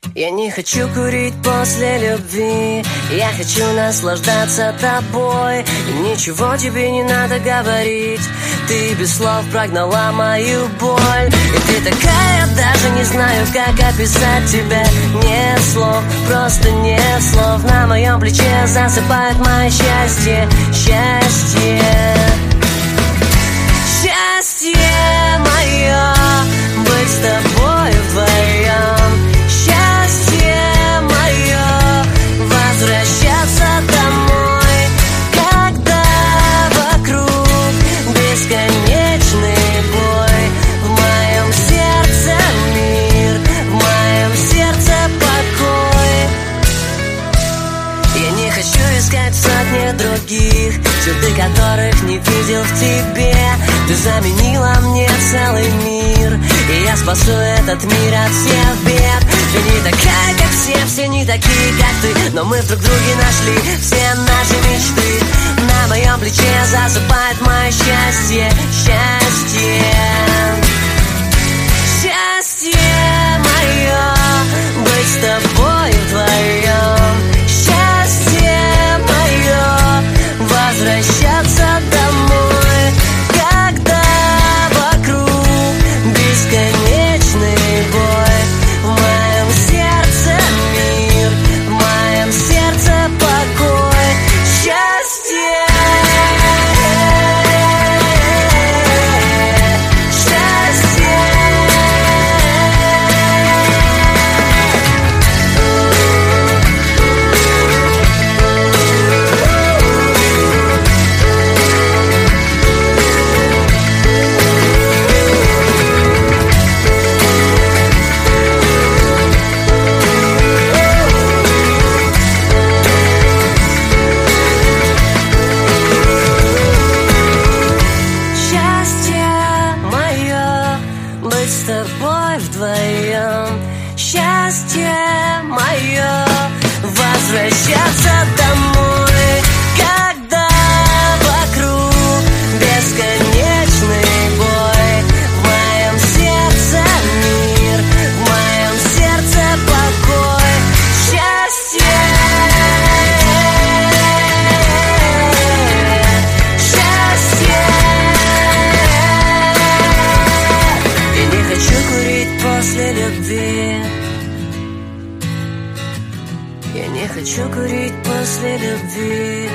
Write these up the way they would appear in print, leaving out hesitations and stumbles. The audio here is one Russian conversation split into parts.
Я не хочу курить после любви, я хочу наслаждаться тобой. И ничего тебе не надо говорить, ты без слов прогнала мою боль. И ты такая, даже не знаю, как описать тебя. Нет слов, просто нет слов. На моем плече засыпает мое счастье, счастье. Счастье мое, быть с тобой вдвоем. Возвращаться домой, когда вокруг бесконечный бой. В моем сердце мир, в моем сердце покой. Я не хочу искать сотни других, черты которых не видел в тебе. Ты заменила мне целый мир, и я спасу этот мир от всех бед. Ты не такая, как все не такие, как ты, но мы в друг друге нашли все наши мечты. На моем плече засыпает мое счастье, счастье. Счастье мое, быть с тобой вдвоем. Счастье мое, возвращаться домой, когда вокруг бесконечный бой. В моем сердце мир, в моем сердце покой. Счастье. С тобой вдвоем. Счастье мое, возвращаться домой, когда вокруг бесконечный бой. В моем сердце мир, в моем сердце покой. Счастье. После любви я не хочу курить после любви.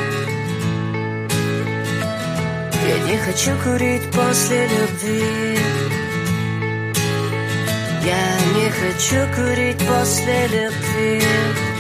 Я не хочу курить после любви. Я не хочу курить после любви.